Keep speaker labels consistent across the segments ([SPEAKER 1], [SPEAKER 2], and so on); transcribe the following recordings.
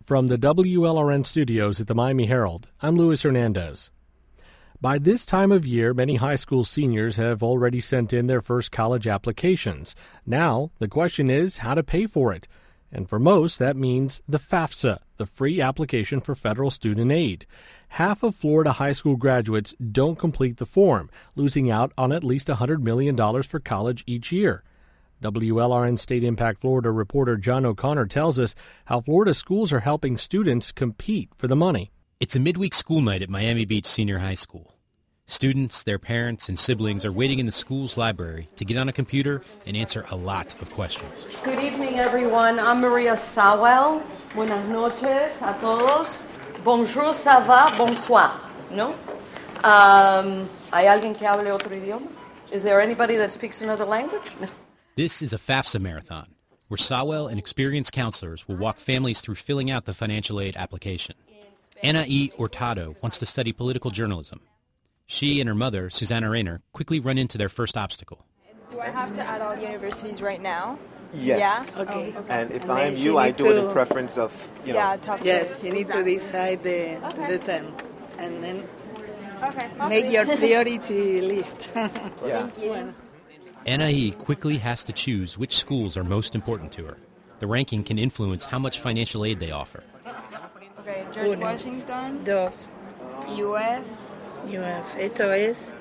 [SPEAKER 1] From the WLRN studios at the Miami Herald, I'm Luis Hernandez. By this time of year, many high school seniors have already sent in their first college applications. Now, the question is how to pay for it. And for most, that means the FAFSA, the Free Application for Federal Student Aid. Half of Florida high school graduates don't complete the form, losing out on at least $100 million for college each year. WLRN State Impact Florida reporter John O'Connor tells us how Florida schools are helping students compete for the money.
[SPEAKER 2] It's a midweek school night at Miami Beach Senior High School. Students, their parents, and siblings are waiting in the school's library to get on a computer and answer a lot of questions.
[SPEAKER 3] Good evening, everyone. I'm Maria Sawell. Buenas noches a todos. Bonjour, ça va, bonsoir. No? ¿Hay alguien que hable otro idioma? Is there anybody that speaks another language? No.
[SPEAKER 2] This is a FAFSA marathon, where Sawell and experienced counselors will walk families through filling out the financial aid application. Ana E. Hurtado wants to study political journalism. She and her mother, Susanna Rayner, quickly run into their first obstacle.
[SPEAKER 4] Do I have to add all universities right now?
[SPEAKER 5] Yes.
[SPEAKER 4] Yeah?
[SPEAKER 5] Okay.
[SPEAKER 4] Oh, okay.
[SPEAKER 5] And if I'm you, I do it in preference of,
[SPEAKER 4] top
[SPEAKER 6] Yes,
[SPEAKER 4] choice.
[SPEAKER 6] you need to decide the term. And then
[SPEAKER 4] Okay.
[SPEAKER 6] make your priority list.
[SPEAKER 4] Thank you.
[SPEAKER 2] Ana E. quickly has to choose which schools are most important to her. The ranking can influence how much financial aid they offer.
[SPEAKER 4] Okay, George Washington,
[SPEAKER 6] Dos.
[SPEAKER 4] UF,
[SPEAKER 6] Esto es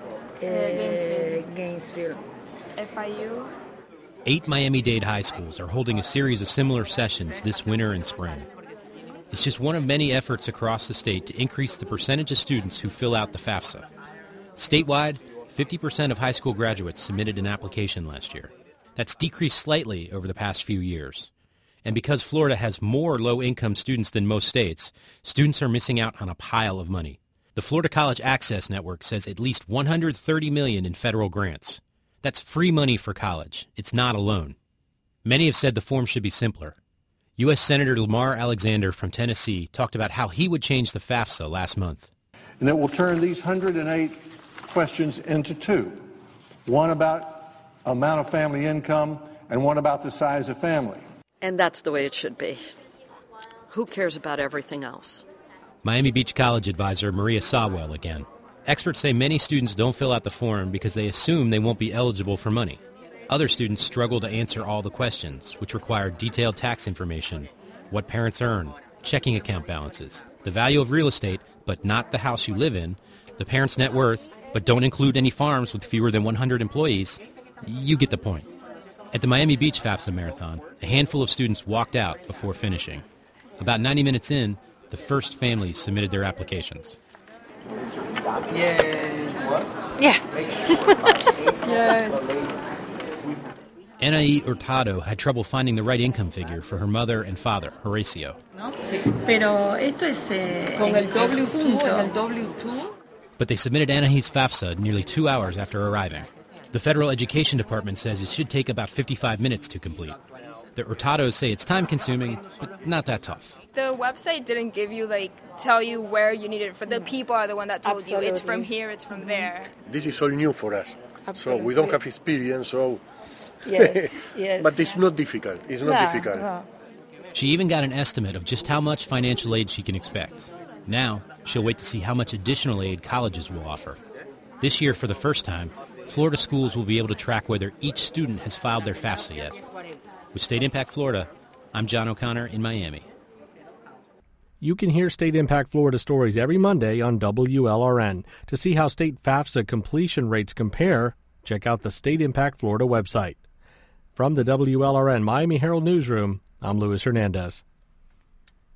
[SPEAKER 4] Gainesville.
[SPEAKER 6] Gainesville.
[SPEAKER 4] FIU.
[SPEAKER 2] 8 Miami-Dade high schools are holding a series of similar sessions this winter and spring. It's just one of many efforts across the state to increase the percentage of students who fill out the FAFSA. Statewide, 50% of high school graduates submitted an application last year. That's decreased slightly over the past few years. And because Florida has more low-income students than most states, students are missing out on a pile of money. The Florida College Access Network says at least $130 million in federal grants. That's free money for college. It's not a loan. Many have said the form should be simpler. U.S. Senator Lamar Alexander from Tennessee talked about how he would change the FAFSA last month.
[SPEAKER 7] And it will turn these 108 questions into 2. One about amount of family income and one about the size of family.
[SPEAKER 3] And that's the way it should be. Who cares about everything else?
[SPEAKER 2] Miami Beach College advisor Maria Sawell again. Experts say many students don't fill out the form because they assume they won't be eligible for money. Other students struggle to answer all the questions, which require detailed tax information, what parents earn, checking account balances, the value of real estate, but not the house you live in, the parents' net worth, but don't include any farms with fewer than 100 employees. You get the point. At the Miami Beach FAFSA Marathon, a handful of students walked out before finishing. About 90 minutes in, the first families submitted their applications.
[SPEAKER 6] Yeah.
[SPEAKER 4] Yes.
[SPEAKER 2] Ana E. Hurtado had trouble finding the right income figure for her mother and father, Horacio.
[SPEAKER 6] Pero esto es
[SPEAKER 3] Con el W2, el W2.
[SPEAKER 2] But they submitted Anahe's FAFSA nearly 2 hours after arriving. The Federal Education Department says it should take about 55 minutes to complete. The Hurtados say it's time-consuming, but not that tough.
[SPEAKER 4] The website didn't give you, tell you where you need it. For the people are the one that told you. It's from here, it's from there.
[SPEAKER 8] This is all new for us.
[SPEAKER 6] Absolutely.
[SPEAKER 8] So we don't have experience, so...
[SPEAKER 6] Yes.
[SPEAKER 8] But it's not difficult. It's not difficult.
[SPEAKER 6] No.
[SPEAKER 2] She even got an estimate of just how much financial aid she can expect. Now, she'll wait to see how much additional aid colleges will offer. This year, for the first time, Florida schools will be able to track whether each student has filed their FAFSA yet. With State Impact Florida, I'm John O'Connor in Miami.
[SPEAKER 1] You can hear State Impact Florida stories every Monday on WLRN. To see how state FAFSA completion rates compare, check out the State Impact Florida website. From the WLRN Miami Herald Newsroom, I'm Luis Hernandez.